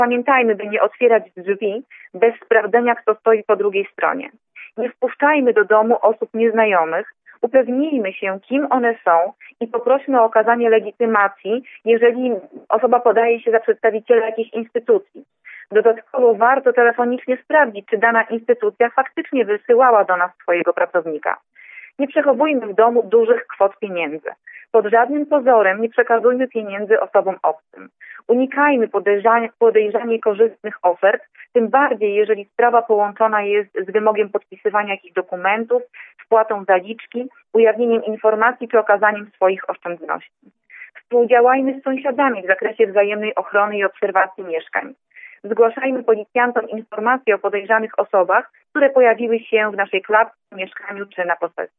Pamiętajmy, by nie otwierać drzwi bez sprawdzenia, kto stoi po drugiej stronie. Nie wpuszczajmy do domu osób nieznajomych, upewnijmy się, kim one są i poprośmy o okazanie legitymacji, jeżeli osoba podaje się za przedstawiciela jakiejś instytucji. Dodatkowo warto telefonicznie sprawdzić, czy dana instytucja faktycznie wysyłała do nas swojego pracownika. Nie przechowujmy w domu dużych kwot pieniędzy. Pod żadnym pozorem nie przekazujmy pieniędzy osobom obcym. Unikajmy podejrzanie korzystnych ofert, tym bardziej jeżeli sprawa połączona jest z wymogiem podpisywania jakichś dokumentów, wpłatą zaliczki, ujawnieniem informacji czy okazaniem swoich oszczędności. Współdziałajmy z sąsiadami w zakresie wzajemnej ochrony i obserwacji mieszkań. Zgłaszajmy policjantom informacje o podejrzanych osobach, które pojawiły się w naszej klatce, mieszkaniu czy na posesji.